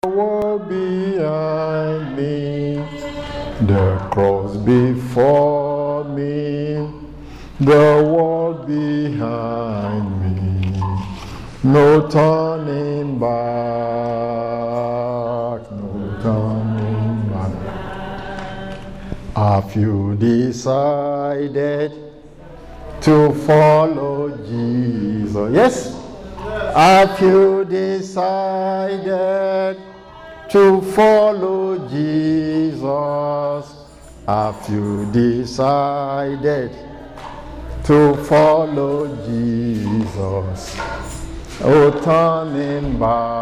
world behind me, the cross before me, the world behind me, no turning back, no turning back. Have you decided to follow Jesus? Yes? Have you decided to follow Jesus? Have you decided to follow Jesus? Oh, turning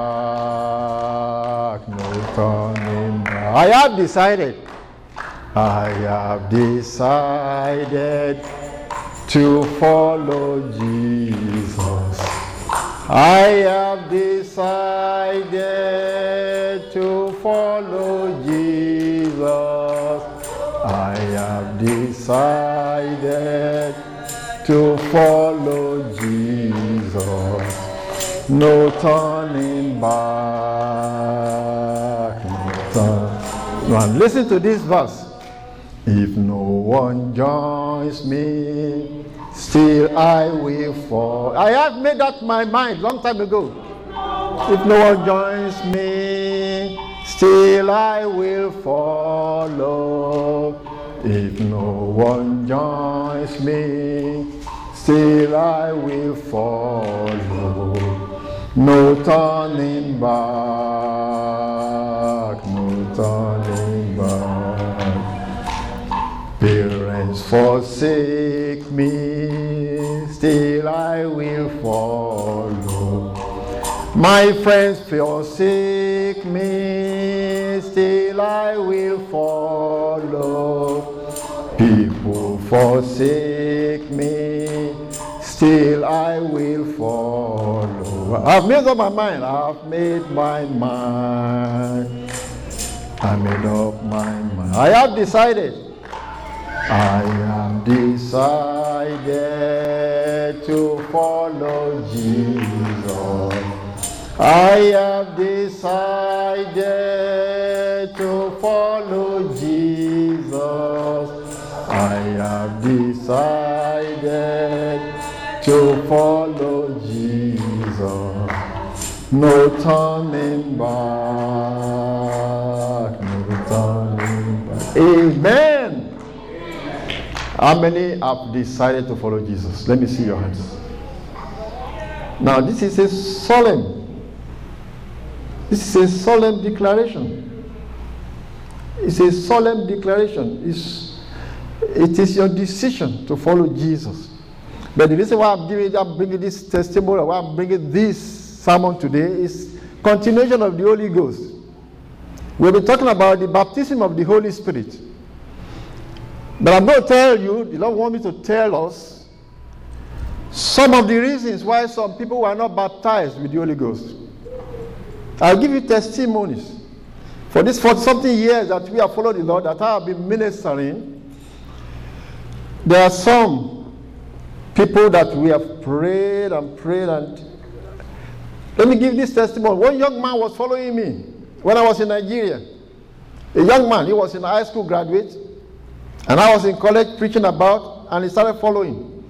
back, no turning back. I have decided to follow Jesus. I have decided to follow Jesus. I have decided to follow Jesus. No turning back. No turning. Now listen to this verse. If no one joins me, still I will fall. I have made up my mind long time ago. If no one joins me, still I will follow. If no one joins me, still I will follow. No turning back, no turning back. Parents forsake me, still I will follow. My friends forsake me, still I will follow. People forsake me, still I will follow. I've made up my mind. I've made my mind. I made up my mind. I have decided. I am decided to follow Jesus. I have decided to follow Jesus. I have decided to follow Jesus. No turning back, no turning back. Amen. How many have decided to follow Jesus? Let me see your hands. Now, this is a solemn declaration. It's a solemn declaration. It is your decision to follow Jesus. But the reason why I'm bringing this testimony, why I'm bringing this sermon today is continuation of the Holy Ghost. We'll be talking about the baptism of the Holy Spirit. But I'm going to tell you, the Lord wants me to tell us some of the reasons why some people were not baptized with the Holy Ghost. I'll give you testimonies. For this 40-something years that we have followed the Lord, that I have been ministering, there are some people that we have prayed and let me give this testimony. One young man was following me when I was in Nigeria. A young man, he was in high school graduate. And I was in college preaching about, and he started following.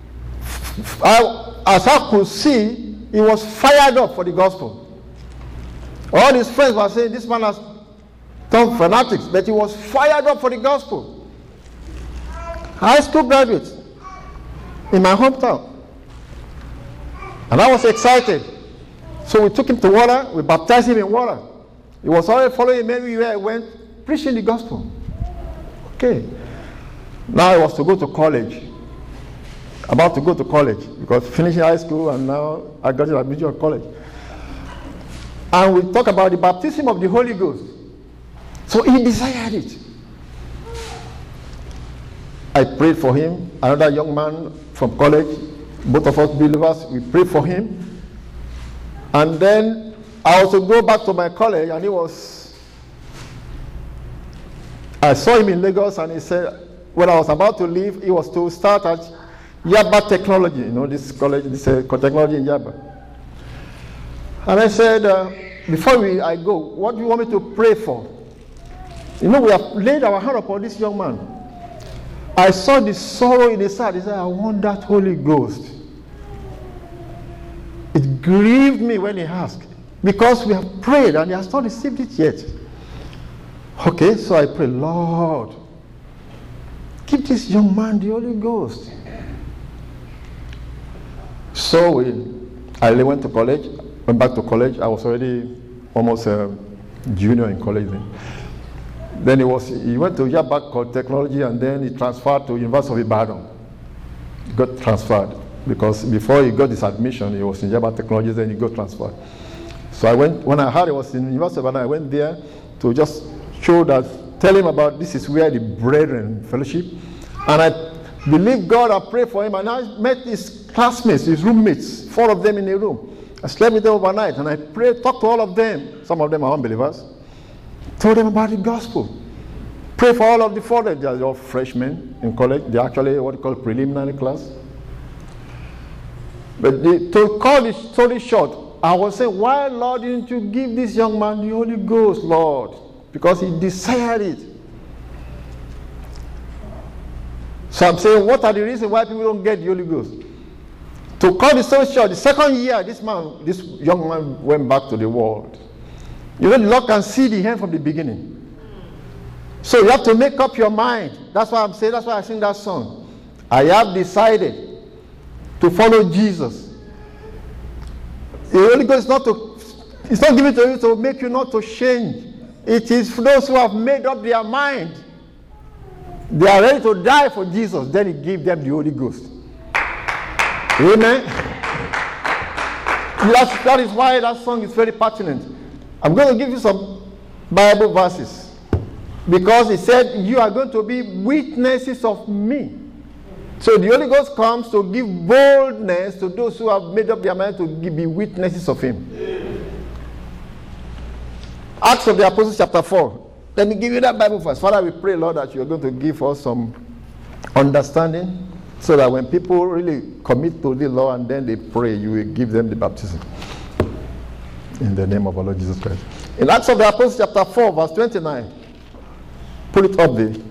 As I could see, he was fired up for the gospel. All his friends were saying, this man has turned fanatics, but he was fired up for the gospel. High school graduate in my hometown. And I was excited. So we took him to water, we baptized him in water. He was already following me everywhere I went, preaching the gospel. Okay. Now I was to go to college. About to go to college because finishing high school and now I got an admission at college. And we talk about the baptism of the Holy Ghost. So he desired it. I prayed for him. Another young man from college, both of us believers, we prayed for him. And then I was to go back to my college and I saw him in Lagos and he said, when I was about to leave, he was to start at Yaba Technology, this college, this technology in Yaba. And I said, before I go, what do you want me to pray for? We have laid our hand upon this young man. I saw the sorrow in his heart. He said, I want that Holy Ghost. It grieved me when he asked, because we have prayed and he has not received it yet. Okay, so I pray, Lord, give this young man the Holy Ghost. So I went to college, went back to college. I was already almost a junior in college then. He went to Yaba Technology, and then he transferred to University of Ibadan. He got transferred because before he got his admission, he was in Yaba Technology, then he got transferred. So I went, when I heard he was in University of Ibadan, I went there to just tell him about this is where the brethren fellowship. And I believed God, I prayed for him, and I met his classmates, his roommates, 4 of them in a room. I slept with them overnight, and I prayed, talked to all of them. Some of them are unbelievers. Told them about the gospel. Pray for all of the 4 of them. They are all freshmen in college. They're actually what you call preliminary class. But to cut the story short, I was saying, why, Lord, didn't you give this young man the Holy Ghost, Lord? Because he desired it. So I'm saying, what are the reasons why people don't get the Holy Ghost? To cut the story short, the second year, this young man went back to the world. The Lord can see the end from the beginning. So you have to make up your mind. That's why I'm saying, that's why I sing that song. I have decided to follow Jesus. The Holy Ghost it's not given to you to make you not to change. It is for those who have made up their mind. They are ready to die for Jesus. Then he gives them the Holy Ghost. Amen. That is why that song is very pertinent. I'm going to give you some Bible verses. Because he said, you are going to be witnesses of me. So the Holy Ghost comes to give boldness to those who have made up their mind to be witnesses of him. Acts of the Apostles chapter 4. Let me give you that Bible verse. Father, we pray, Lord, that you're going to give us some understanding so that when people really commit to the law and then they pray, you will give them the baptism. In the name of our Lord Jesus Christ. In Acts of the Apostles chapter 4, verse 29. Put it up there.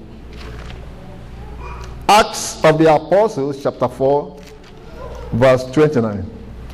Acts of the Apostles chapter 4, verse 29.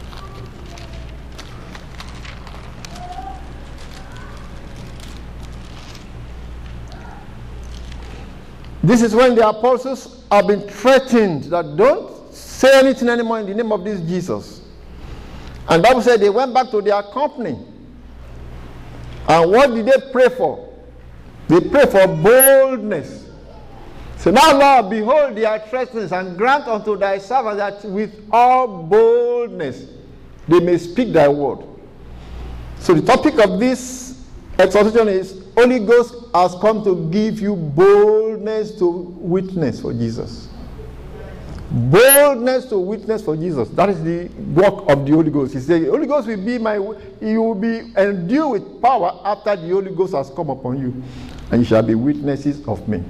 This is when the apostles have been threatened that don't say anything anymore in the name of this Jesus. And the Bible said they went back to their company. And what did they pray for? They pray for boldness. So now, Lord, behold their threatenings, and grant unto thy servants that with all boldness they may speak thy word. So the topic of this exhortation is, Holy Ghost has come to give you boldness to witness for Jesus. Boldness to witness for Jesus. That is the work of the Holy Ghost. He said, the Holy Ghost will be you will be endued with power after the Holy Ghost has come upon you, and you shall be witnesses of me.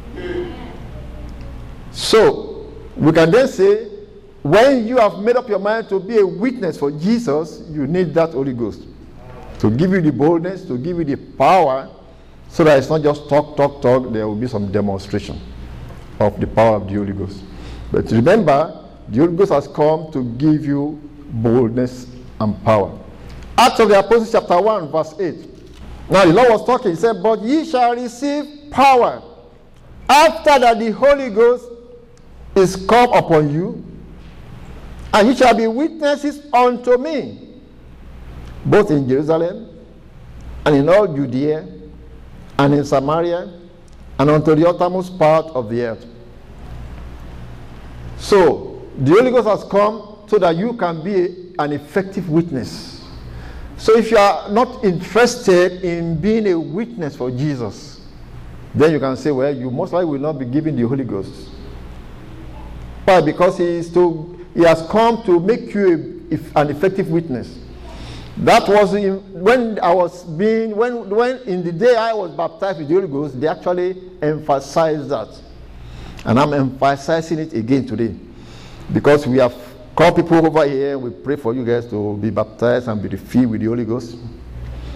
So we can then say, when you have made up your mind to be a witness for Jesus, you need that Holy Ghost to give you the boldness, to give you the power, so that it's not just talk. There will be some demonstration of the power of the Holy Ghost. But remember, the Holy Ghost has come to give you boldness and power. Acts of the Apostles chapter 1, verse 8. Now the Lord was talking. He said, but ye shall receive power after that the Holy Ghost is come upon you, and ye shall be witnesses unto me, both in Jerusalem and in all Judea and in Samaria and unto the uttermost part of the earth. So the Holy Ghost has come so that you can be an effective witness. So if you are not interested in being a witness for Jesus, then you can say, well, you most likely will not be given the Holy Ghost. Why? Because he has come to make you an effective witness. That was when in the day I was baptized with the Holy Ghost, they actually emphasized that. And I'm emphasizing it again today. Because we have called people over here, we pray for you guys to be baptized and be filled with the Holy Ghost.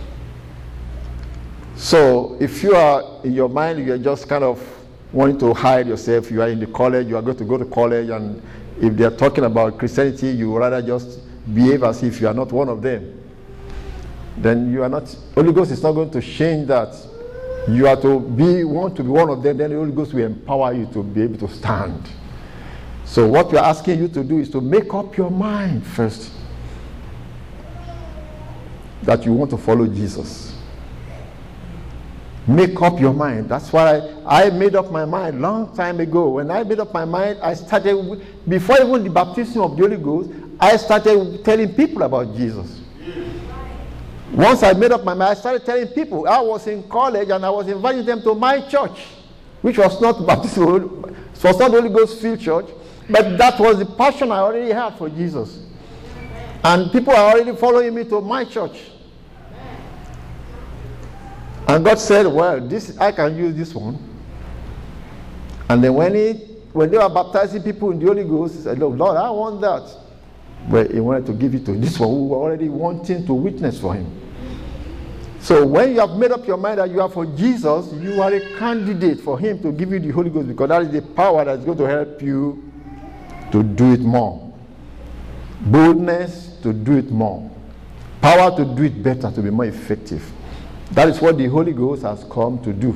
So if you are in your mind, you are just kind of wanting to hide yourself. You are in the college, you are going to go to college, and if they are talking about Christianity, you would rather just behave as if you are not one of them. Then you are not, Holy Ghost is not going to change that. You are to want to be one of them, then the Holy Ghost will empower you to be able to stand. So what we are asking you to do is to make up your mind first that you want to follow Jesus. Make up your mind. That's why I made up my mind long time ago. When I made up my mind, I started, before even the baptism of the Holy Ghost, I started telling people about Jesus. Once I made up my mind, I started telling people. I was in college and I was inviting them to my church, which was not baptism, it was not Holy Ghost filled church, but that was the passion I already had for Jesus. And people are already following me to my church. And God said, well, this I can use this one. And then when they were baptizing people in the Holy Ghost, he said, Lord, I want that. But he wanted to give it to this one who were already wanting to witness for him. So when you have made up your mind that you are for Jesus, you are a candidate for him to give you the Holy Ghost, because that is the power that is going to help you to do it more. Boldness to do it more. Power to do it better, to be more effective. That is what the Holy Ghost has come to do.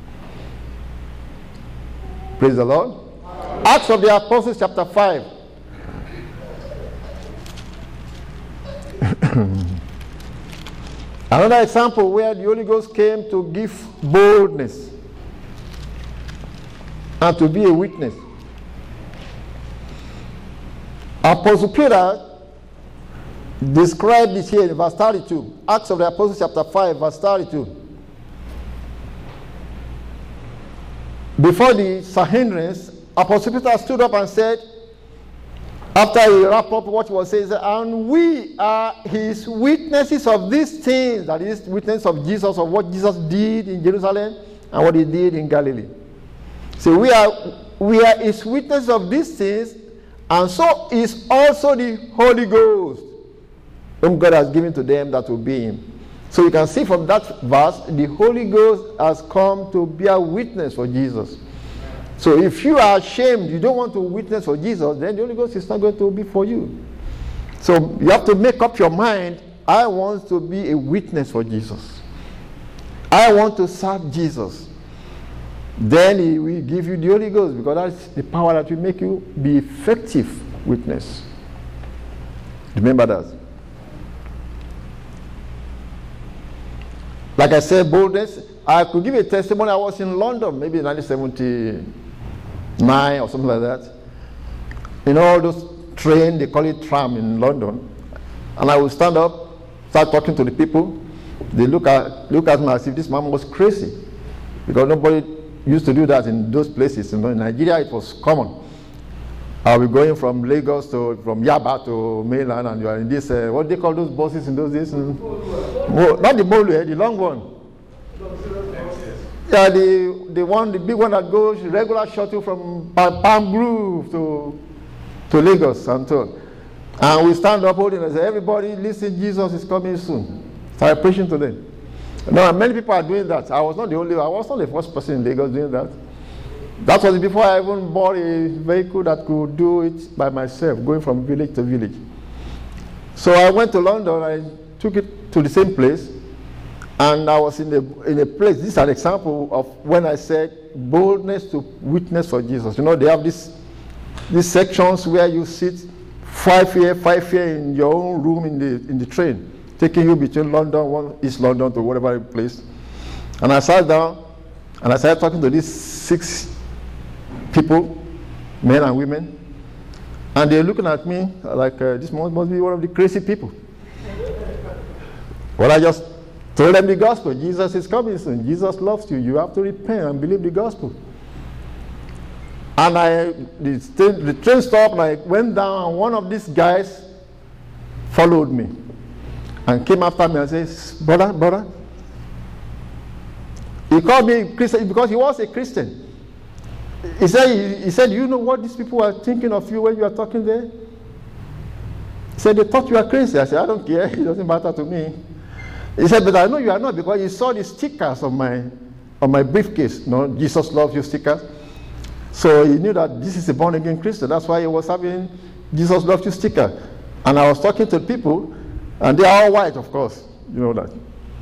Praise the Lord. Acts of the Apostles chapter 5. Another example where the Holy Ghost came to give boldness and to be a witness. Apostle Peter described this here in verse 32. Acts of the Apostles chapter 5 verse 32. Before the Sanhedrin, Apostle Peter stood up and said, after he wrapped up what he was saying, and we are his witnesses of these things, that is, witness of Jesus, of what Jesus did in Jerusalem and what he did in Galilee. So we are his witnesses of these things, and so is also the Holy Ghost, whom God has given to them that will be him. So you can see from that verse, the Holy Ghost has come to be a witness for Jesus. So if you are ashamed, you don't want to witness for Jesus, then the Holy Ghost is not going to be for you. So you have to make up your mind, I want to be a witness for Jesus. I want to serve Jesus. Then he will give you the Holy Ghost, because that's the power that will make you be effective witness. Remember that. Like I said, boldness. I could give a testimony. I was in London, maybe in 1979 or something like that. You know, all those train, they call it tram in London. And I would stand up, start talking to the people. They look at me as if this man was crazy, because nobody used to do that in those places. You know, in Nigeria, it was common. I'll be going from Lagos from Yaba to mainland, and you are in this, what they call those buses in those days? Not the Molu, the long one. Yeah, the big one that goes regular shuttle from Palm Grove to Lagos and so on. And we stand up holding and say, everybody listen, Jesus is coming soon. So I preaching to them. Now many people are doing that. I was not the first person in Lagos doing that. That was before I even bought a vehicle that could do it by myself, going from village to village. So I went to London, I took it to the same place, and I was in a place. This is an example of when I said boldness to witness for Jesus. You know, they have these sections where you sit 5 here in your own room in the train, taking you between London, East London to whatever place. And I sat down and I started talking to these 6 people, men and women, and they're looking at me like this must be one of the crazy people. Well, I just told them the gospel. Jesus is coming soon. Jesus loves you. You have to repent and believe the gospel. And the train stopped, and I went down, and one of these guys followed me and came after me and says, brother. He called me Christian because he was a Christian. He said, you know what these people are thinking of you when you are talking there? He said, they thought you were crazy. I said, I don't care. It doesn't matter to me. He said, but I know you are not, because he saw the stickers on my briefcase. No, Jesus loves you stickers. So he knew that this is a born-again Christian. That's why he was having Jesus loves you sticker. And I was talking to people, and they are all white, of course. You know that.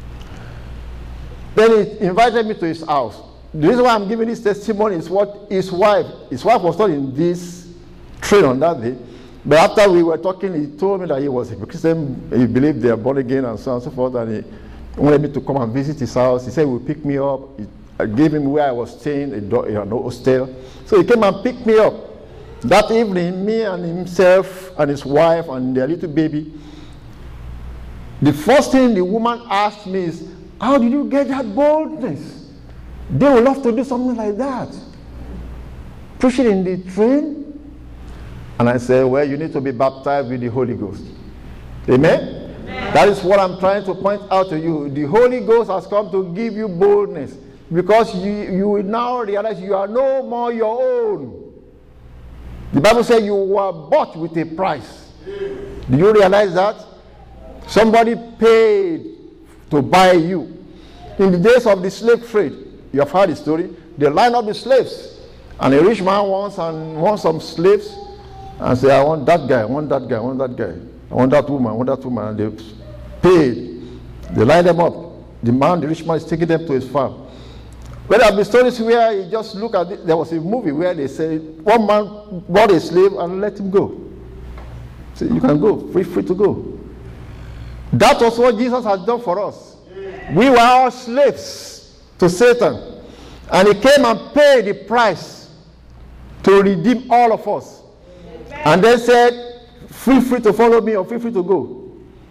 Then he invited me to his house. The reason why I'm giving this testimony is what his wife was not in this train on that day. But after we were talking, he told me that he was a Christian, he believed they are born again and so on and so forth, and he wanted me to come and visit his house. He said he would pick me up. I gave him where I was staying, an hostel. So he came and picked me up. That evening, me and himself and his wife and their little baby, the first thing the woman asked me is, how did you get that boldness? They would love to do something like that. Preaching in the train. And I said, well, you need to be baptized with the Holy Ghost. Amen? Amen? That is what I'm trying to point out to you. The Holy Ghost has come to give you boldness, because you will now realize you are no more your own. The Bible says you were bought with a price. Do you realize that? Somebody paid to buy you. In the days of the slave trade, you have heard the story, they line up the slaves, and a rich man wants some slaves, and say, I want that guy, I want that guy, I want that guy, I want that woman, I want that woman. And they paid. They line them up. The rich man is taking them to his farm. But there have been stories where you just look at it. There was a movie where they said one man bought a slave and let him go. So you can go, free to go. That was what Jesus has done for us. We were all slaves to Satan, and he came and paid the price to redeem all of us. And then said, feel free to follow me or feel free to go.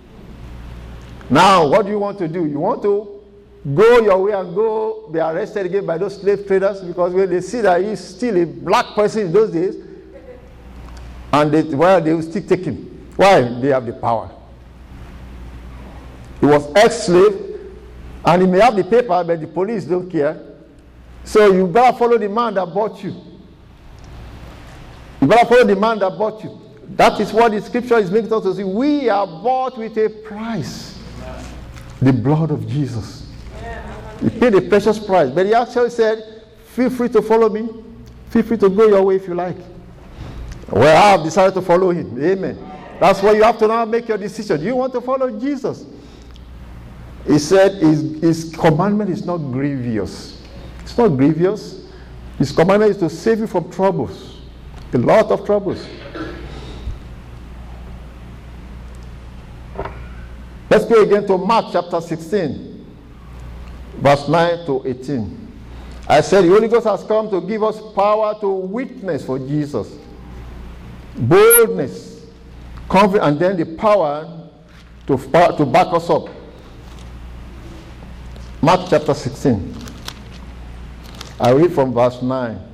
Now, what do you want to do? You want to go your way and go be arrested again by those slave traders, because when they see that he's still a black person in those days, and they will still take him. Why? They have the power. He was ex-slave, and he may have the paper, but the police don't care. So you better follow the man that bought you. You better follow the man that bought you. That is what the scripture is making us to see. We are bought with a price. The blood of Jesus. He paid a precious price. But he actually said, feel free to follow me. Feel free to go your way if you like. Well, I have decided to follow him. Amen. That's why you have to now make your decision. Do you want to follow Jesus? He said his commandment is not grievous. It's not grievous. His commandment is to save you from troubles. A lot of troubles. Let's go again to Mark chapter 16, verse 9 to 18. I said the Holy Ghost has come to give us power to witness for Jesus. Boldness, confidence, and then the power to back us up. Mark chapter 16. I read from verse 9.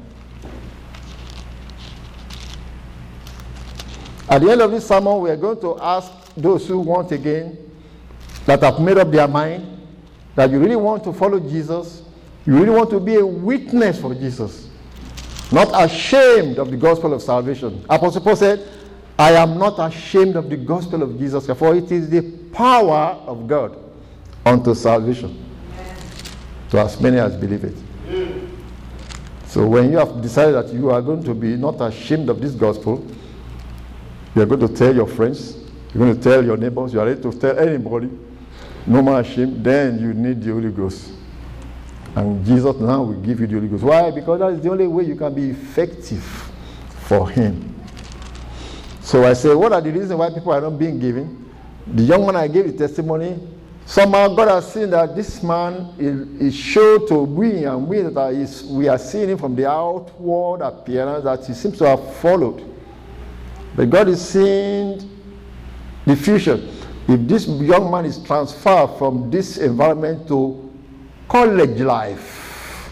At the end of this sermon, we are going to ask those who want again, that have made up their mind, that you really want to follow Jesus, you really want to be a witness for Jesus, not ashamed of the gospel of salvation. Apostle Paul said, I am not ashamed of the gospel of Jesus, for it is the power of God unto salvation, to as many as believe it. So when you have decided that you are going to be not ashamed of this gospel, you are going to tell your friends, you're going to tell your neighbors, you are ready to tell anybody, no more ashamed, then you need the Holy Ghost. And Jesus now will give you the Holy Ghost. Why? Because that is the only way you can be effective for him. So I say, what are the reasons why people are not being given? The young man I gave the testimony, somehow God has seen that this man is sure to win, and we are seeing him from the outward appearance that he seems to have followed. But God is seeing the future. If this young man is transferred from this environment to college life,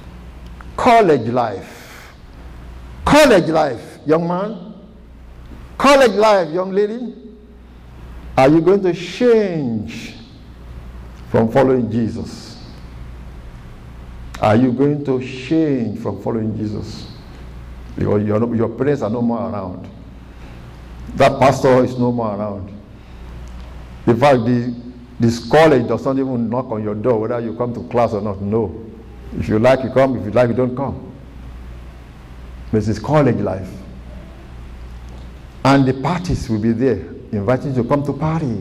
young man, college life, young lady, are you going to change from following Jesus? Are you going to change from following Jesus? Because your parents are no more around. That pastor is no more around. In fact, the This college does not even knock on your door whether you come to class or not. No. If you like, you come. If you like, you don't come. This is college life. And the parties will be there, inviting you to come to party.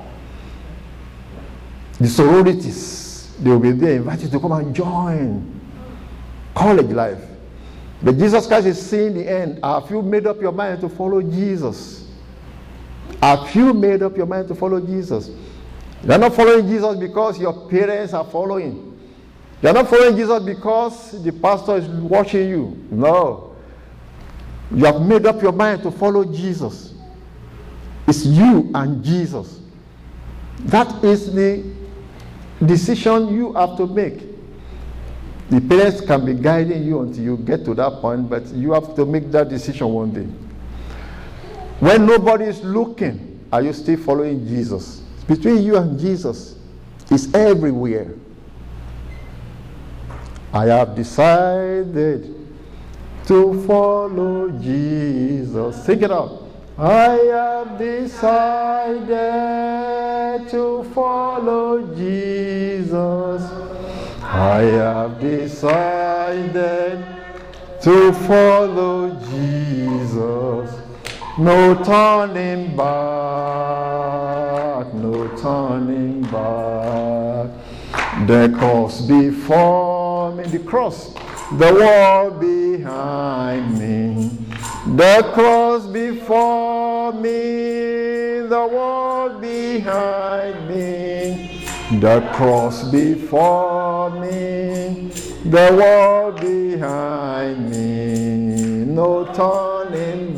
The sororities, they will be there, inviting you to come and join. College life. But Jesus Christ is seeing the end. Have you made up your mind to follow Jesus? Have you made up your mind to follow Jesus? You're not following Jesus because your parents are following. You're not following Jesus because the pastor is watching you. No. You have made up your mind to follow Jesus. It's you and Jesus. That is the decision you have to make. The parents can be guiding you until you get to that point, but you have to make that decision one day. When nobody is looking, are you still following Jesus? It's between you and Jesus. It's everywhere. I have decided to follow Jesus. Sing it out. I have decided to follow Jesus. I have decided to follow Jesus. No turning back, no turning back. The cross before me, the cross, the world behind me. The cross before me, the world behind me. The cross before me, the world behind me. No turning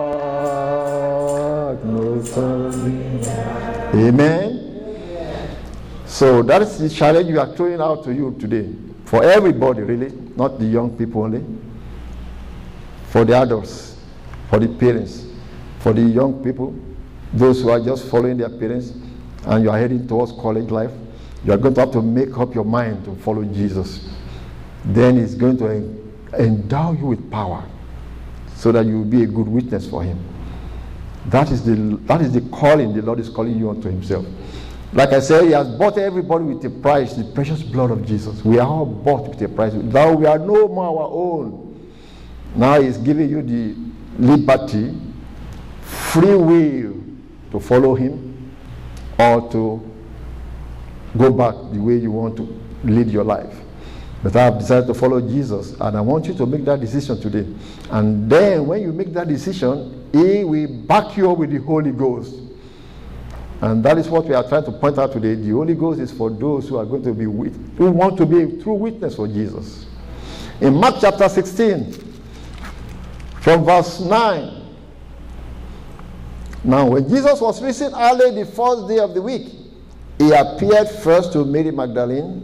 back, no turning back. Amen. So that is the challenge we are throwing out to you today. For everybody, really, not the young people only. For the adults, for the parents, for the young people, those who are just following their parents, and you are heading towards college life, you are going to have to make up your mind to follow Jesus. Then He's going to endow you with power so that you will be a good witness for Him. That is the calling the Lord is calling you unto Himself. Like I said, He has bought everybody with a price, the precious blood of Jesus. We are all bought with a price. Now we are no more our own. Now He's giving you the liberty, free will to follow Him or to go back the way you want to lead your life. But I have decided to follow Jesus, and I want you to make that decision today. And then when you make that decision, He will back you up with the Holy Ghost. And that is what we are trying to point out today. The Holy Ghost is for those who are going to be who want to be a true witness for Jesus. In Mark chapter 16, from verse 9. Now, when Jesus was risen early the first day of the week, He appeared first to Mary Magdalene,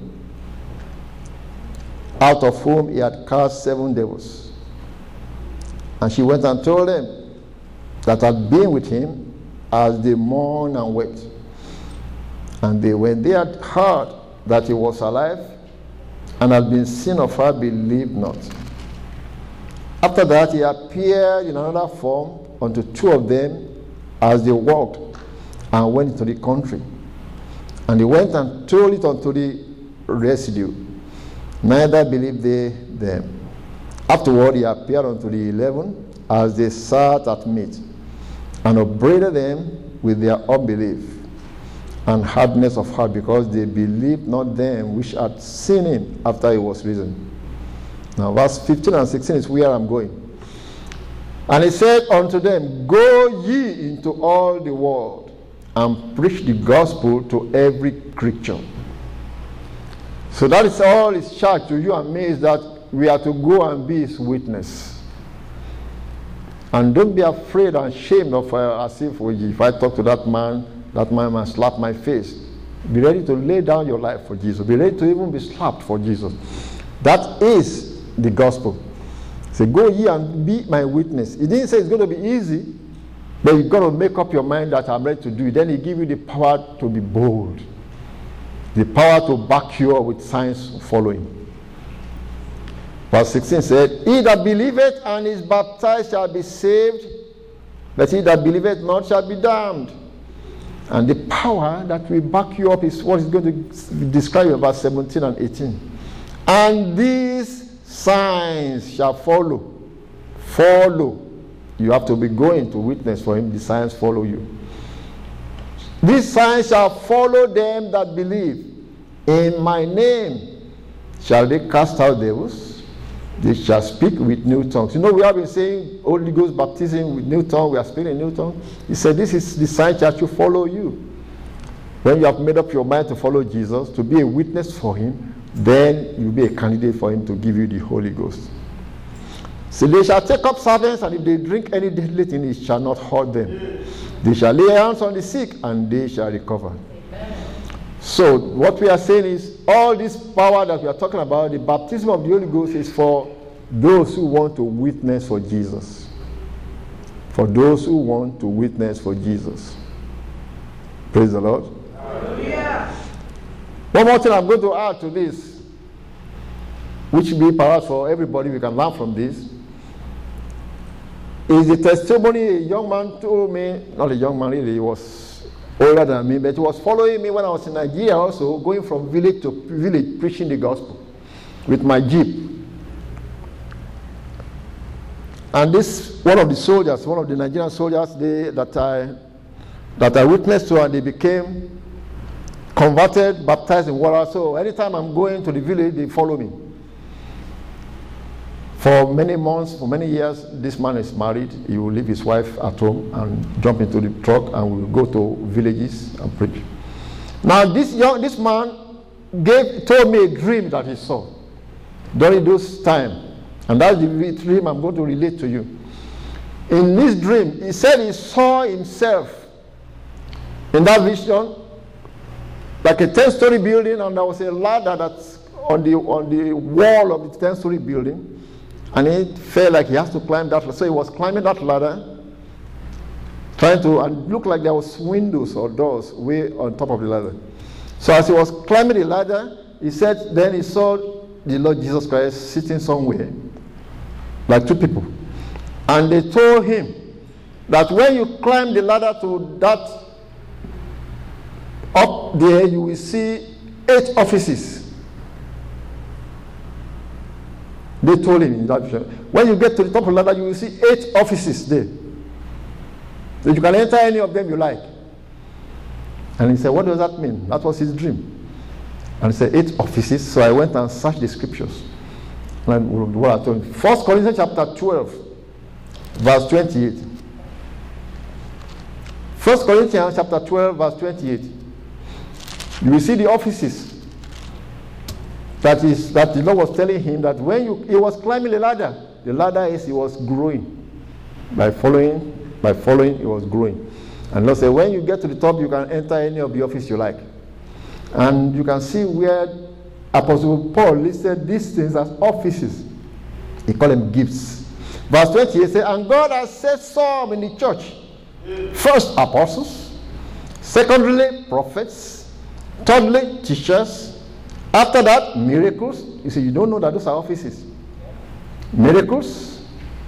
out of whom He had cast 7 devils. And she went and told them that had been with Him, as they mourned and wept. And when they had heard that He was alive and had been seen of her, believed not. After that, He appeared in another form unto 2 of them as they walked and went into the country. And they went and told it unto the residue. Neither believed they them. Afterward, He appeared unto the 11 as they sat at meat, and upbraided them with their unbelief and hardness of heart, because they believed not them which had seen Him after He was risen. Now verse 15 and 16 is where I'm going. And He said unto them, Go ye into all the world, and preach the gospel to every creature. So that is all His charge to you and me, is that we are to go and be His witness. And don't be afraid and ashamed of as if I talk to that man must slap my face. Be ready to lay down your life for Jesus. Be ready to even be slapped for Jesus. That is the gospel. Say, go ye and be my witness. He didn't say it's going to be easy, but you've got to make up your mind that I'm ready to do it. Then He give you the power to be bold, the power to back you up with signs following. Verse 16 said, He that believeth and is baptized shall be saved, but he that believeth not shall be damned. And the power that will back you up is what is going to describe in verse 17 and 18. And these signs shall follow. Follow. You have to be going to witness for him. The signs follow you. These signs shall follow them that believe. In my name shall they cast out devils. They shall speak with new tongues. You know, we have been saying Holy Ghost baptism with new tongue. We are speaking in new tongue. He said, this is the sign that will follow you. When you have made up your mind to follow Jesus, to be a witness for him, then you'll be a candidate for him to give you the Holy Ghost. So they shall take up servants, and if they drink any deadly thing, it shall not hurt them. They shall lay hands on the sick, and they shall recover. So what we are saying is, all this power that we are talking about, the baptism of the Holy Ghost, is for those who want to witness for Jesus. For those who want to witness for Jesus. Praise the Lord. Hallelujah. One more thing I'm going to add to this, which will be perhaps for everybody, we can learn from this, is the testimony a young man told me. Not a young man really, he was older than me, but he was following me when I was in Nigeria also, going from village to village preaching the gospel with my jeep. And this, one of the soldiers, one of the Nigerian soldiers that I witnessed to, and they became converted, baptized in water. So anytime I'm going to the village, they follow me. For many months, for many years, this man is married. He will leave his wife at home and jump into the truck, and we will go to villages and preach. Now this man told me a dream that he saw during those times. And that's the dream I'm going to relate to you. In this dream, he said he saw himself in that vision like a 10-story building, and there was a ladder that's on the wall of the 10-story building, and it felt like he has to climb that ladder. So he was climbing that ladder, trying to, and it looked like there was windows or doors way on top of the ladder. So as he was climbing the ladder, he said then he saw the Lord Jesus Christ sitting somewhere, like two people. And they told him that when you climb the ladder to that, up there, you will see 8 offices. They told him in that vision. When you get to the top of the ladder, you will see 8 offices there. So you can enter any of them you like. And he said, what does that mean? That was his dream. And he said, 8 offices. So I went and searched the scriptures. And what I told him. 1 Corinthians chapter 12, verse 28. 1 Corinthians chapter 12, verse 28. You will see the offices that the Lord was telling him that when he was climbing the ladder is he was growing. By following, he was growing. And Lord said, when you get to the top, you can enter any of the office you like. And you can see where Apostle Paul listed these things as offices. He called them gifts. Verse 28 says, and God has set some in the church. First, apostles. Secondly, prophets. Thirdly, teachers. After that, miracles. You see, you don't know that those are offices. Miracles.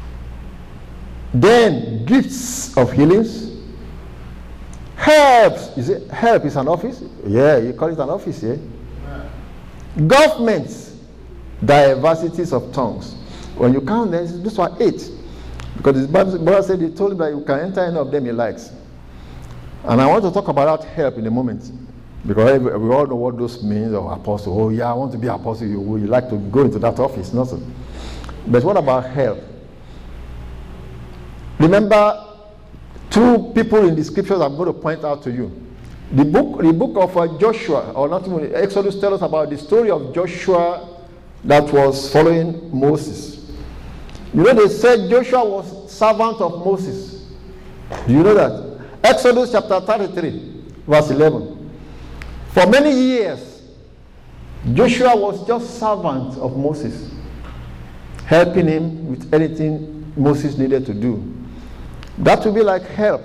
Then, gifts of healings. Helps. You say, help is an office? Yeah, you call it an office, yeah? Governments. Diversities of tongues. When you count them, these were 8. Because the Bible said he told him that you can enter any of them he likes. And I want to talk about that help in a moment. Because we all know what those means of apostle. Oh yeah, I want to be apostle. You like to go into that office, not so. But what about help? Remember 2 people in the scriptures I'm going to point out to you. The book of Joshua, or not even Exodus, tells us about the story of Joshua that was following Moses. You know, they said Joshua was servant of Moses. Do you know that? Exodus chapter 33, verse 11. For many years, Joshua was just servant of Moses, helping him with anything Moses needed to do. That would be like help.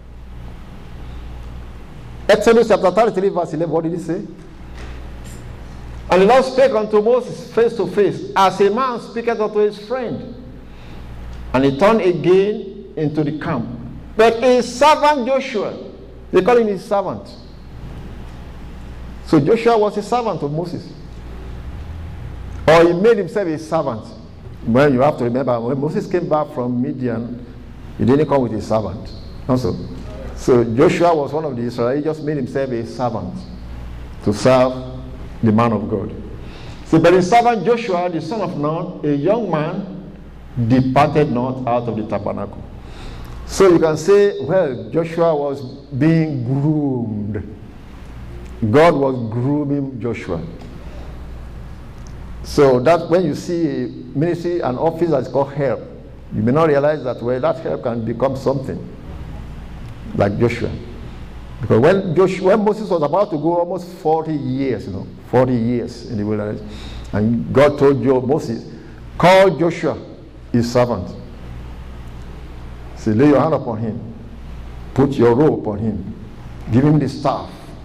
Exodus chapter 33, verse 11, what did he say? And the Lord spake unto Moses face to face, as a man speaketh unto his friend. And he turned again into the camp. But his servant Joshua They call him his servant. So Joshua was a servant of Moses. Or he made himself a servant. Well, you have to remember, when Moses came back from Midian, he didn't come with a servant. Also. So Joshua was one of the Israelites. He just made himself a servant to serve the man of God. So, but the servant Joshua, the son of Nun, a young man, departed not out of the tabernacle. So you can say, well, Joshua was being groomed. God was grooming Joshua. So that when you see a ministry, an office that's called help, you may not realize that, well, that help can become something like Joshua. Because when Moses was about to go almost 40 years, 40 years in the wilderness, and God told Moses, call Joshua, his servant. Say, lay your hand upon him, put your robe upon him, give him the staff.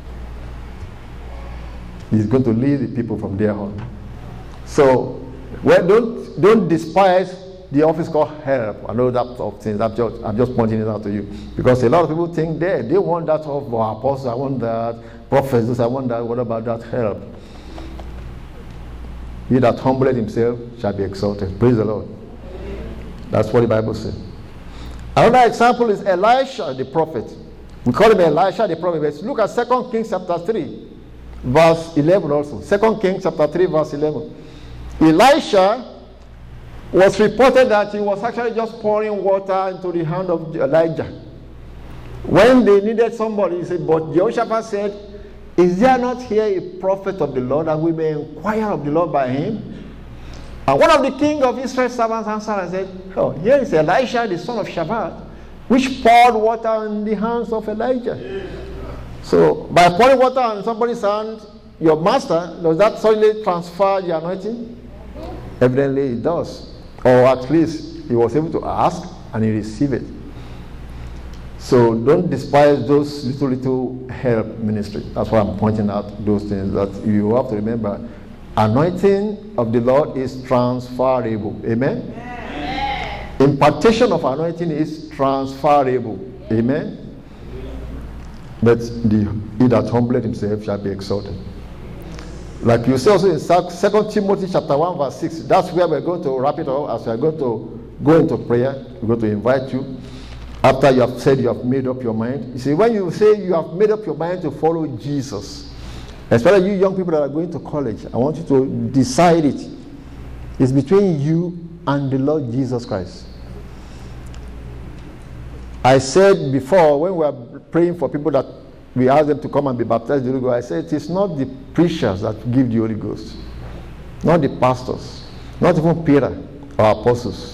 He's going to lead the people from there on. So, well, don't despise the office called help. I know that sort of things. I'm just pointing it out to you, because a lot of people think they want that of apostles. I want that prophets. I want that. What about that help? He that humbleth himself shall be exalted. Praise the Lord. That's what the Bible says. Another example is Elisha the prophet. We call him Elisha the prophet. Let's look at 2 Kings chapter 3, verse 11 also. 2 Kings chapter 3, verse 11. Elisha was reported that he was actually just pouring water into the hand of Elijah. When they needed somebody, he said, but Jehoshaphat said, is there not here a prophet of the Lord, and we may inquire of the Lord by him? And one of the king of Israel's servants answered and said, oh, here is Elisha, the son of Shaphat, which poured water in the hands of Elijah. So, by pouring water on somebody's hand, your master, does that suddenly transfer the anointing? Evidently it does. Or at least he was able to ask and he received it. So don't despise those little help ministry. That's why I'm pointing out those things that you have to remember. Anointing of the Lord is transferable. Amen? Amen. Impartation of anointing is transferable. Amen? But he that humbleth himself shall be exalted. Like you see also in 2 Timothy chapter 1 verse 6. That's where we're going to wrap it up, as we're going to go into prayer. We're going to invite you. After you have said you have made up your mind. You see, when you say you have made up your mind to follow Jesus, especially you young people that are going to college, I want you to decide it. It's between you and the Lord Jesus Christ. I said before, when we were praying for people that we asked them to come and be baptized in the Holy Ghost, I said it is not the preachers that give the Holy Ghost, not the pastors, not even Peter or apostles.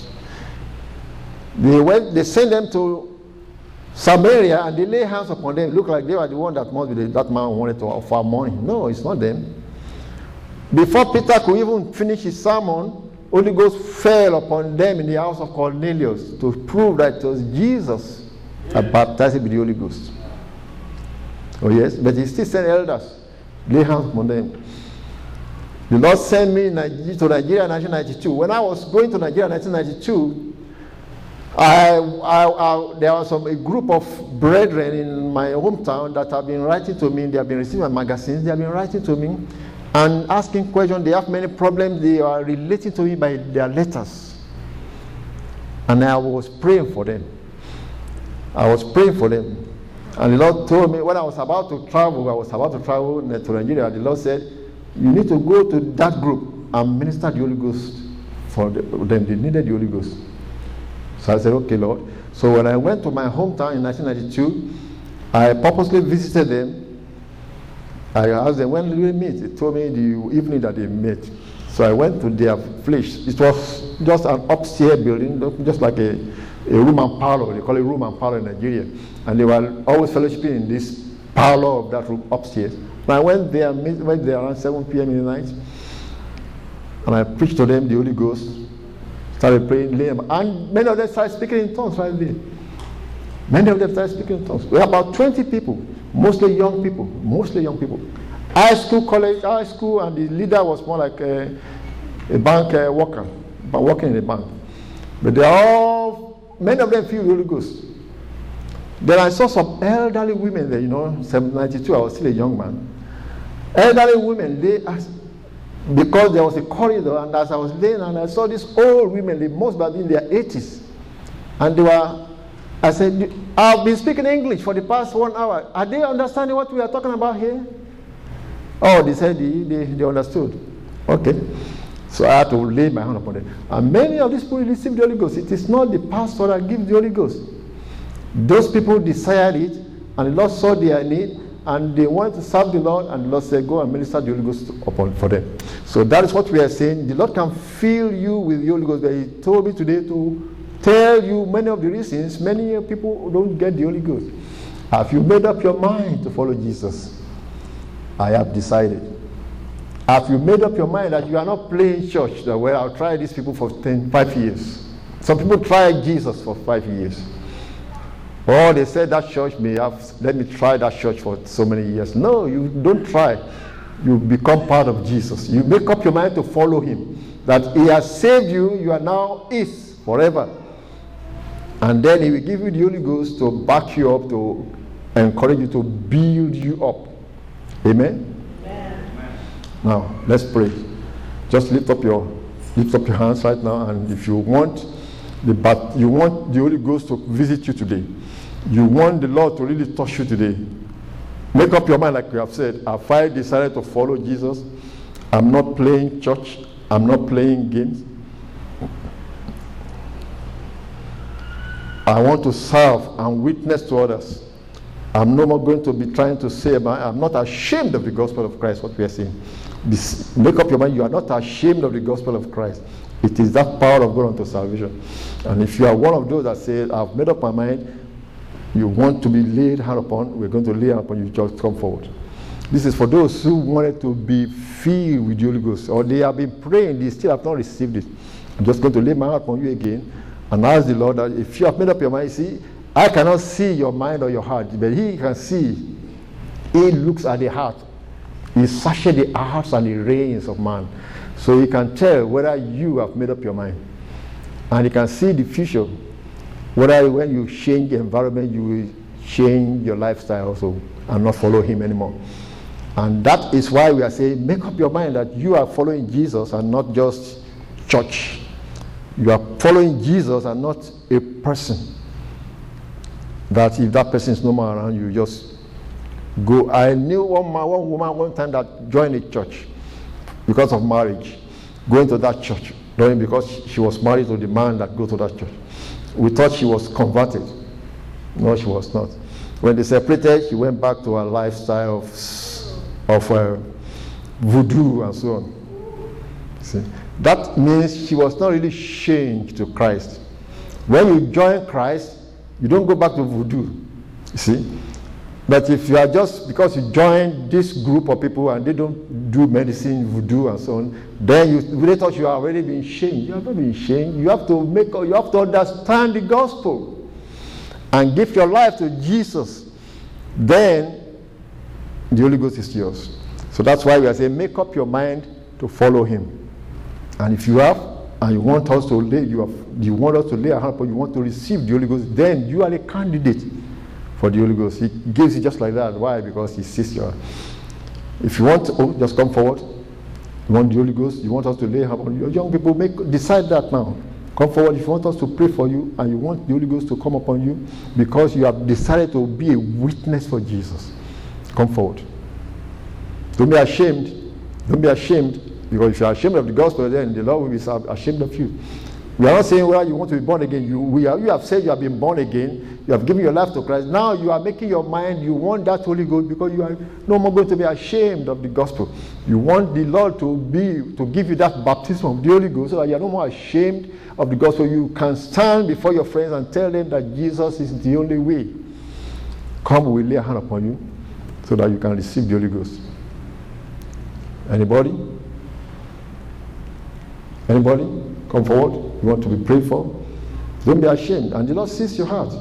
They sent them to Samaria and they lay hands upon them. Look like they were the one that must be that man wanted to offer money. No, it's not them. Before Peter could even finish his sermon, Holy Ghost fell upon them in the house of Cornelius to prove that it was Jesus that baptized him with the Holy Ghost. Oh yes, but he still sent elders, lay hands upon them. The Lord sent me to Nigeria in 1992. When I was going to Nigeria in 1992, there was a group of brethren in my hometown that have been writing to me. They have been receiving my magazines. They have been writing to me and asking questions. They have many problems. They are relating to me by their letters. And I was praying for them. And the Lord told me, when I was about to travel to Nigeria, the Lord said, you need to go to that group and minister the Holy Ghost for them. They needed the Holy Ghost. So I said, okay, Lord. So when I went to my hometown in 1992, I purposely visited them. I asked them, when did we meet? They told me the evening that they met. So I went to their place. It was just an upstairs building, just like a room and parlor. They call it room and parlor in Nigeria. And they were always fellowshipping in this parlor of that room upstairs. And I went there around 7 p.m. in the night. And I preached to them the Holy Ghost. Started praying, and many of them started speaking in tongues right there. Many of them started speaking in tongues. We had about 20 people, mostly young people. High school, and the leader was more like a bank worker, working in a bank. But many of them feel the Holy Ghost. Then I saw some elderly women there, 92, I was still a young man. Elderly women, because there was a corridor, and as I was laying, and I saw these old women, they must have been in their 80s. And I said, I've been speaking English for the past 1 hour. Are they understanding what we are talking about here? Oh, they said they understood. Okay. So I had to lay my hand upon them. And many of these people receive the Holy Ghost. It is not the pastor that gives the Holy Ghost. Those people desired it, and the Lord saw their need, and they wanted to serve the Lord, and the Lord said, go and minister the Holy Ghost for them. So that is what we are saying. The Lord can fill you with the Holy Ghost. But He told me today to tell you many of the reasons many people don't get the Holy Ghost. Have you made up your mind to follow Jesus? I have decided. Have you made up your mind that you are not playing church? That, well, I'll try these people for 5 years. Some people tried Jesus for 5 years. Or they said that church may have, let me try that church for so many years. No, you don't try. You become part of Jesus. You make up your mind to follow Him. That He has saved you, you are now His forever. And then He will give you the Holy Ghost to back you up, to encourage you, to build you up. Amen? Now, let's pray. Just lift up your hands right now, and if you want the Holy Ghost to visit you today, you want the Lord to really touch you today, make up your mind, like we have said. Have I decided to follow Jesus? I'm not playing church. I'm not playing games. I want to serve and witness to others. I'm no more going to be trying to say, I'm not ashamed of the gospel of Christ, what we are saying. Make up your mind, you are not ashamed of the gospel of Christ. It is that power of God unto salvation. And if you are one of those that say, I've made up my mind, you want to be laid hand upon, we're going to lay hand upon you, just come forward. This is for those who wanted to be filled with the Holy Ghost, or they have been praying, they still have not received it. I'm just going to lay my hand upon you again and ask the Lord that if you have made up your mind, see, I cannot see your mind or your heart, but He can see. He looks at the heart. He searches the hearts and the reins of man. So He can tell whether you have made up your mind. And He can see the future. Whether when you change the environment, you will change your lifestyle also and not follow Him anymore. And that is why we are saying, make up your mind that you are following Jesus and not just church. You are following Jesus and not a person. That if that person is no more around you, just go. I knew one woman one time that joined a church because of marriage, going to that church, because she was married to the man that go to that church. We thought she was converted. No, she was not. When they separated, she went back to her lifestyle of voodoo and so on. See, that means she was not really changed to Christ. When you join Christ, you don't go back to voodoo. You see? But if you are just because you join this group of people and they don't do medicine, voodoo and so on, then you really thought you are already being shamed. You have not been shamed. You have to understand the gospel and give your life to Jesus. Then the Holy Ghost is yours. So that's why we are saying, make up your mind to follow Him. And if you have, and you want us to lay a hand upon, you want to receive the Holy Ghost, then you are a candidate for the Holy Ghost. He gives it just like that. Why? Because He sees you. If you want, just come forward. You want the Holy Ghost, you want us to lay a hand upon you. Young people, decide that now. Come forward if you want us to pray for you and you want the Holy Ghost to come upon you because you have decided to be a witness for Jesus. Come forward. Don't be ashamed. Don't be ashamed, because if you are ashamed of the gospel, then the Lord will be ashamed of you. We are not saying whether you want to be born again. You have said you have been born again. You have given your life to Christ. Now you are making your mind, you want that Holy Ghost because you are no more going to be ashamed of the gospel. You want the Lord to give you that baptism of the Holy Ghost so that you are no more ashamed of the gospel. You can stand before your friends and tell them that Jesus is the only way. Come, we lay a hand upon you so that you can receive the Holy Ghost. Anybody? Anybody? Come forward. You want to be prayed for? Don't be ashamed. And the Lord sees your heart.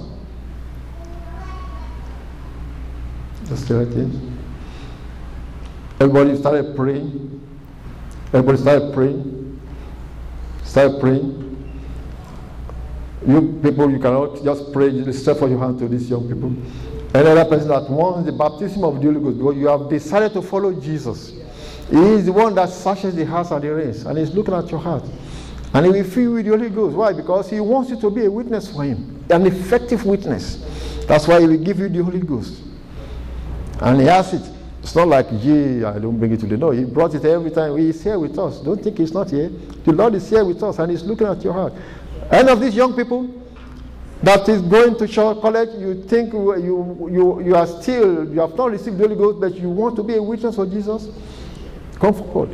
Just stay right here. Everybody started praying. Everybody started praying. Started praying. You people, you cannot just pray, stretch for your hand to these young people. Another person that wants the baptism of the Holy Ghost, because you have decided to follow Jesus. He is the one that searches the hearts and the reins, and he's looking at your heart. And he will fill you with the Holy Ghost. Why? Because he wants you to be a witness for him, an effective witness. That's why he will give you the Holy Ghost. And he has it. It's not like, gee, I don't bring it today. No, he brought it every time. He is here with us. Don't think he's not here. The Lord is here with us, and he's looking at your heart. Any of these young people that is going to college, you think you are still, you have not received the Holy Ghost, but you want to be a witness for Jesus, come forward.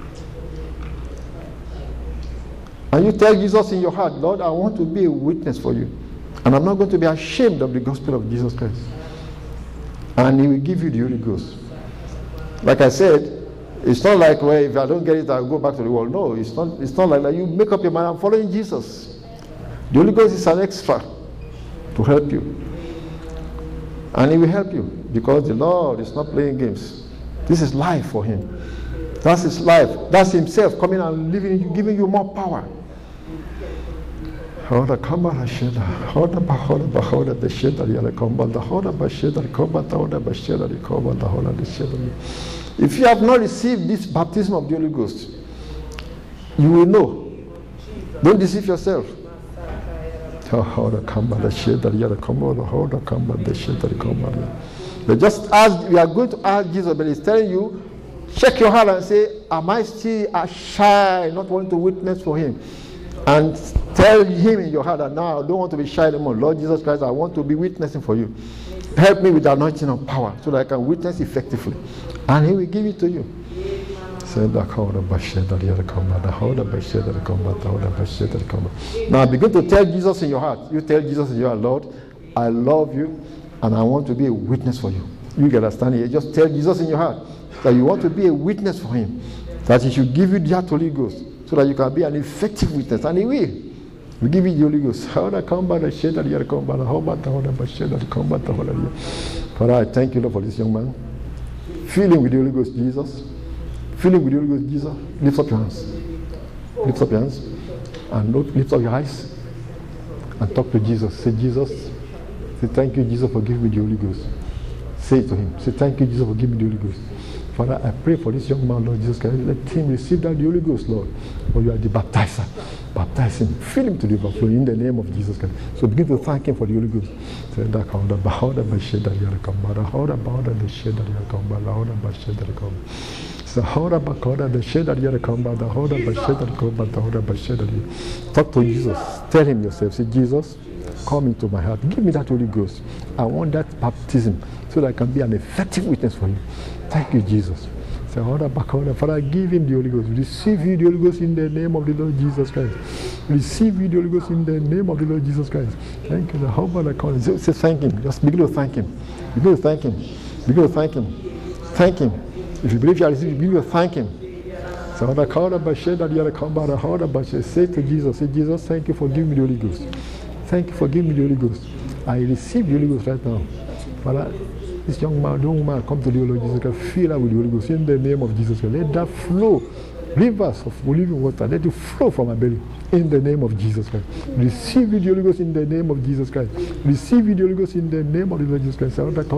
And you tell Jesus in your heart, Lord, I want to be a witness for you. And I'm not going to be ashamed of the gospel of Jesus Christ. And he will give you the Holy Ghost. Like I said, it's not like, well, if I don't get it, I'll go back to the world. No, it's not like that. You make up your mind, I'm following Jesus. The Holy Ghost is an extra to help you. And he will help you because the Lord is not playing games. This is life for him. That's his life. That's himself coming and living you, giving you more power. If you have not received this baptism of the Holy Ghost, you will know. Don't deceive yourself. But just as we are going to ask Jesus, but he's telling you, check your heart and say, am I still shy, not wanting to witness for him? And tell him in your heart that now I don't want to be shy anymore. Lord Jesus Christ, I want to be witnessing for you. Help me with the anointing of power so that I can witness effectively. And he will give it to you. Now begin to tell Jesus in your heart. You tell Jesus in your heart, Lord, I love you and I want to be a witness for you. You can understand here. Just tell Jesus in your heart that you want to be a witness for him. That he should give you the Holy Ghost so that you can be an effective witness. And he will. We give you the Holy Ghost. Father, I thank you, Lord, for this young man. Fill him with the Holy Ghost, Jesus. Fill him with the Holy Ghost, Jesus. Lift up your hands. Lift up your hands. And lift up your eyes. And talk to Jesus. Say, Jesus. Say, thank you, Jesus, for giving me the Holy Ghost. Say it to him. Say, thank you, Jesus, for giving me the Holy Ghost. Father, I pray for this young man, Lord Jesus Christ. Let him receive that the Holy Ghost, Lord. For you are the baptizer. Baptize him. Fill him to the overflow in the name of Jesus Christ. So begin to thank him for the Holy Ghost. Say, talk to Jesus. Tell him yourself. Say, Jesus, come into my heart. Give me that Holy Ghost. I want that baptism so that I can be an effective witness for you. Thank you, Jesus. Say, Father, give him the Holy Ghost. Receive you the Holy Ghost in the name of the Lord Jesus Christ. Receive you the Holy Ghost in the name of the Lord Jesus Christ. Thank you. How about I call him? Say, thank him. Just begin to thank him. Begin to thank him. Begin to thank him. Thank him. If you believe you are receiving, begin to thank him. Say to Jesus, say, Jesus, thank you for giving me the Holy Ghost. Thank you for giving me the Holy Ghost. I receive the Holy Ghost right now. Father, this young man come to the Lord Jesus Christ, fill her with the Holy Ghost in the name of Jesus Christ. Let that flow, rivers of living water, let it flow from my belly in the name of Jesus Christ. Receive the Holy Ghost in the name of Jesus Christ. Receive the Holy Ghost in the name of the Lord Jesus Christ.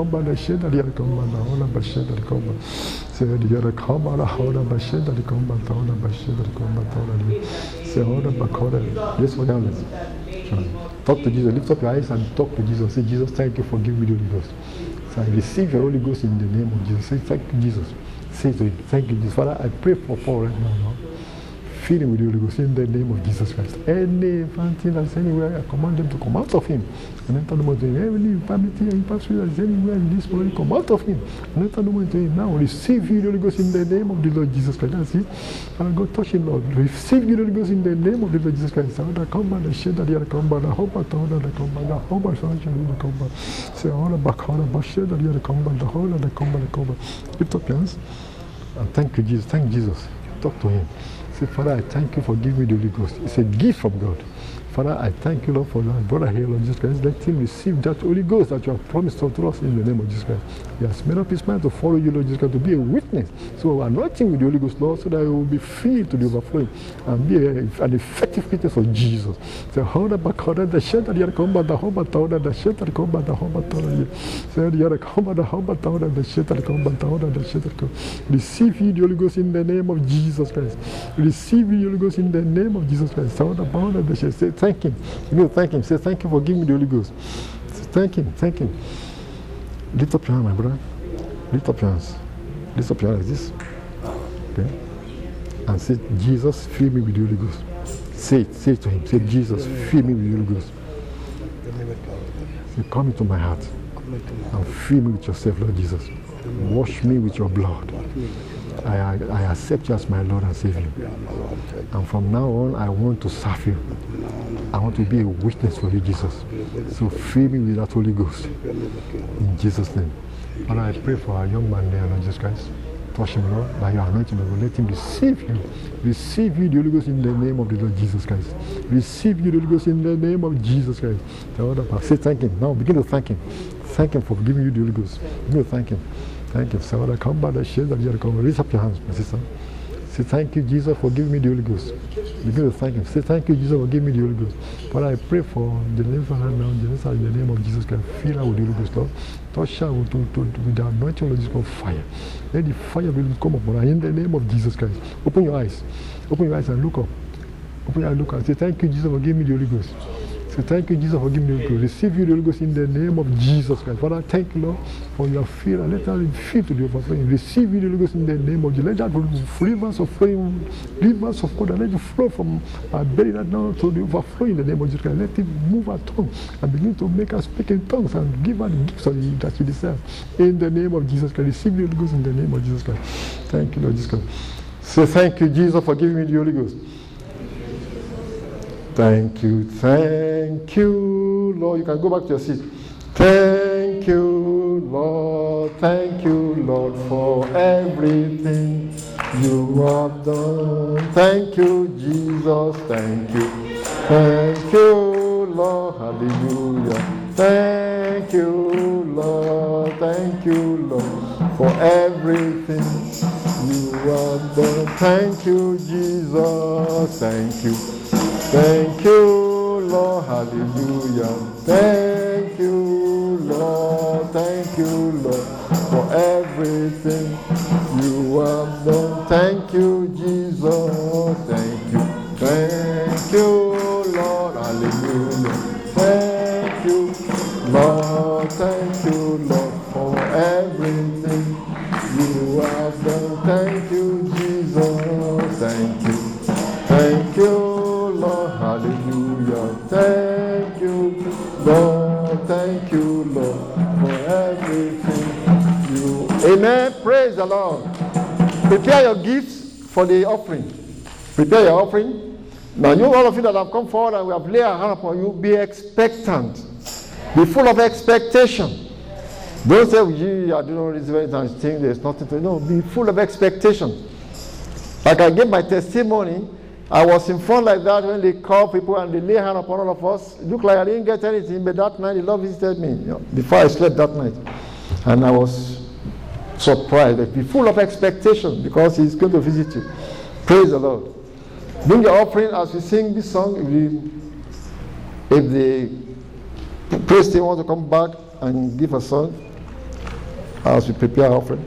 Talk to Jesus. Lift up your eyes and talk to Jesus. Say, Jesus, thank you for giving me the Holy Ghost. So I receive your Holy Ghost in the name of Jesus. Say, thank you, Jesus. Say to him, thank you, Jesus. Father, I pray for Paul right now, Lord. Fill him with the Holy Ghost in the name of Jesus Christ. Any infirmity that's anywhere, I command them to come out of him. And enter the into him. Every infirmity and infirmity that's anywhere in this body, come out of him. And enter the into him. Now receive the Holy Ghost in the name of the Lord Jesus Christ. That's it. Father, go touch him, Lord. Receive the Holy Ghost in the name of the Lord Jesus Christ. Father, come back and shed that you come back. I hope I told that I come back. I hope I saw you come back. Say, all about all about shed that you come back. The whole of the come back. Lift up your hands. And thank you, Jesus. Thank Jesus. Talk to him. Say, Father, I thank you for giving me the Holy Ghost. It's a gift from God. Father, I thank you, Lord, for my brother here, Lord Jesus Christ. Let him receive that Holy Ghost that you have promised unto us in the name of Jesus Christ. He has made up his mind to follow you, Lord Jesus Christ, to be a witness. So anoint him with the Holy Ghost, Lord, so that he will be filled to the overflowing and be an effective witness for Jesus. So hold up, the shed that you come by the home, but the shed that come by the home, but so you come by the home, but the shed that come by the shed that come. Receive you the Holy Ghost in the name of Jesus Christ. Receive you the Holy Ghost in the name of Jesus Christ. So the shed, say thank him. You thank him. Say thank you for giving me the Holy Ghost. Say, thank him. Thank him. Lift up your hand, my brother. Lift up your hands. Lift up your hands like this. Okay. And say, Jesus, fill me with the Holy Ghost. Say it. Say it to him. Say, Jesus, fill me with the Holy Ghost. Say, come into my heart and fill me with yourself, Lord Jesus. Wash me with your blood. I accept you as my Lord and Savior. And from now on, I want to serve you. I want to be a witness for you, Jesus. So fill me with that Holy Ghost. In Jesus' name. Father, I pray for our young man there, Lord Jesus Christ. Touch him, Lord, by your anointing, Lord. Let him receive him. Receive you, the Holy Ghost, in the name of the Lord Jesus Christ. Receive you, the Holy Ghost, in the name of Jesus Christ. The other part, say thank him. Now begin to thank him. Thank him for giving you the Holy Ghost. Begin to thank him. Thank you. So come by the shade that you are coming. Raise up your hands, my sister. Say thank you, Jesus, for giving me the Holy Ghost. Begin to thank him. Say thank you, Jesus, for giving me the Holy Ghost. Father, I pray for the name of her now, Janessa, in the name of Jesus Christ. Fill her with the Holy Ghost, Lord. Touch her with the anointing of Jesus Christ, fire. Let the fire of the Holy Ghost come upon her in the name of Jesus Christ. Open your eyes. Open your eyes and look up. Open your eyes and look up. Say thank you, Jesus, for giving me the Holy Ghost. So thank you, Jesus, for giving me the Holy Ghost. Receive you the Holy Ghost in the name of Jesus Christ. Father, thank you, Lord, for your fear. Let us be filled to the overflowing. Receive you the Holy Ghost in the name of Jesus. Let that rivers of flowing, rivers of God, let it flow from our belly right now to the overflowing in the name of Jesus Christ. Let it move our tongue and begin to make us speak in tongues and give us the gifts that you deserve. In the name of Jesus Christ. Receive the Holy Ghost in the name of Jesus Christ. Thank you, Lord Jesus Christ. Say thank you, Jesus, for giving me the Holy Ghost. Thank you, Lord. You can go back to your seat. Thank you, Lord. Thank you, Lord, for everything you have done. Thank you, Jesus. Thank you. Thank you, Lord. Hallelujah. Thank you, Lord. Thank you, Lord, for everything you have done. Thank you, Jesus. Thank you. Thank you, Lord, hallelujah. Thank you, Lord, thank you, Lord, for everything you have done. Thank you, Jesus, thank you, Lord, hallelujah. Thank you, Lord, for everything you have done. Thank you, Jesus, thank you. Lord, hallelujah. Thank you, Lord. Thank you, Lord, for everything you. Amen. Praise the Lord. Prepare your gifts for the offering. Prepare your offering. Now, you all of you that have come forward and we have laid our hand upon you, be expectant. Be full of expectation. Don't say, gee, I don't receive anything, think there's nothing to do. No, be full of expectation. Like I gave my testimony, I was in front like that when they called people and they lay hand upon all of us. It looked like I didn't get anything, but that night the Lord visited me, before I slept that night. And I was surprised. Be full of expectation because He's going to visit you. Praise the Lord. Bring your offering as we sing this song. If the praise team want to come back and give a song as we prepare our offering.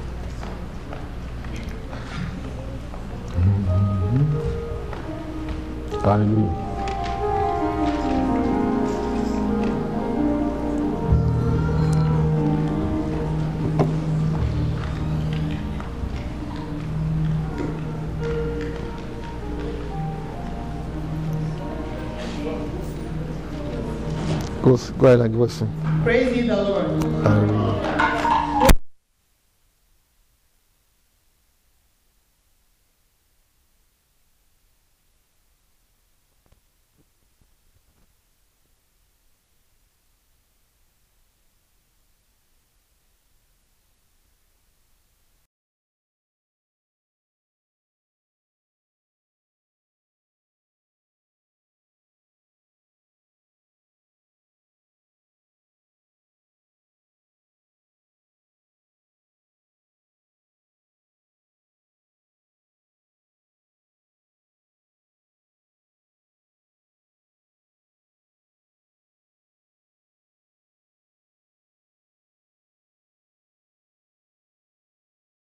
Hallelujah. Go ahead and give us some. Praise ye the Lord. Hallelujah.